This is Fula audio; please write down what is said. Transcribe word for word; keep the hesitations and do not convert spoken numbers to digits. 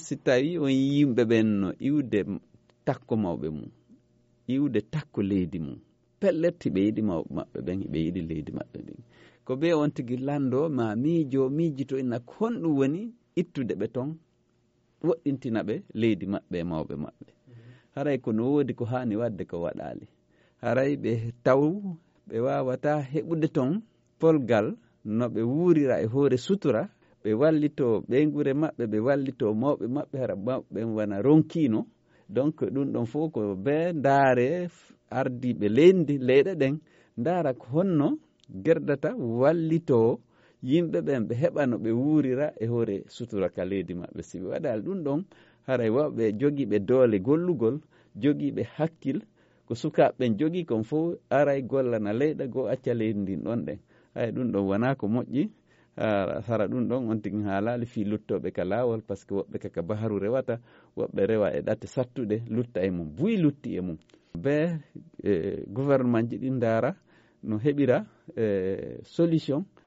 si tawi on yimɓe ɓen no iwde takko mawɓe mum, iwde takko leydi mum, pelletti ɓe yiɗi mawɓe maɓɓe ɓen, ɓe yiɗi leydi maɓɓe ɓen, ko ɓe on tigi lando ma miijo miijito ina honɗum woni ittude ɓe toon woɗɗintina ɓe leydi maɓɓe e mawɓe maɓɓe. Haray kono woodi ko hani wadde ko waɗali, haray ɓe taw ɓe wawata heɓude toon polgal no ɓe wuurira e hoore sutura, ɓe wallito ɓeygure maɓɓe, ɓe wallito mawɓe maɓɓe, hara mawɓe wona ronkino. Donc ɗum ɗon fof ko ɓe ndaare ardiɓe leydi leyɗe ɗen ndaara ko honno gerdata wallito yimɓe ɓen ɓe heɓa no ɓe wuurira e hoore sutura ka leydi maɓɓe. Si ɓe waɗali ɗum ɗon, haray wawɓe jogiiɓe doole gollugol, jogiiɓe hakkil, ko sukaaɓe ɓen jogii kon fof aray gollana leyɗe goo acca leydi ndin ɗon ɗen. Hay ɗum ɗon wona ko moƴƴi. Hara ɗum ɗon on tigi haalaali fii luttoɓe ka laawol, par ce que woɓɓe kaka baharu rewata, woɓɓe rewa e ɗate sattuɗe lutta e mum, buyi lutti e mum. Ɓe e gouvernement ji ɗi ndaara no heɓira e solution